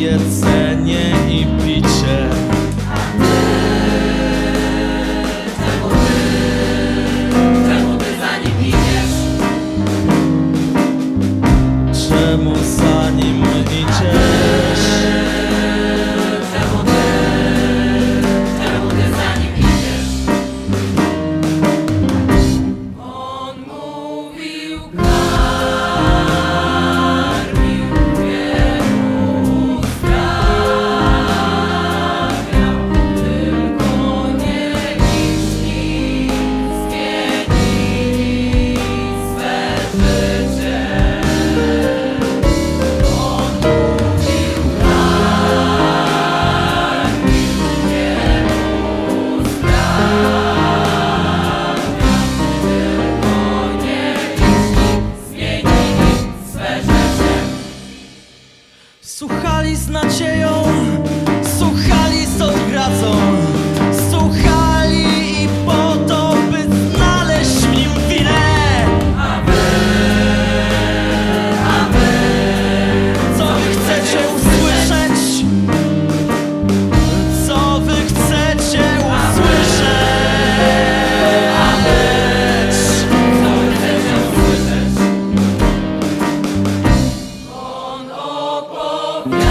jedzenie i picie. Czemu ty za nim idziesz? Czemu za nim idziesz? Czemu ty za nim idziesz? On mówił, karmił, wielu sprawiał, tylko nie liczni zmienili swe życie. On mówił, karmił, wielu sprawiał, tylko nie liczni zmienili swe życie. Słuchali z nadzieją, słuchali z odgradzą, słuchali i po to, by znaleźć w nim winę. A wy, Co wy chcecie usłyszeć? Co wy chcecie usłyszeć? co chcecie usłyszeć? On opowiada.